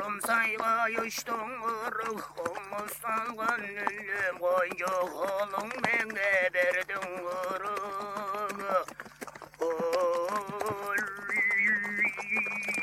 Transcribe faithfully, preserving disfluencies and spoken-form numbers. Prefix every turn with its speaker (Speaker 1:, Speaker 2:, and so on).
Speaker 1: Samsayga uçtun ırık olmuşsan gönlüm koyunca oğlum bana verdin ırık. Oy.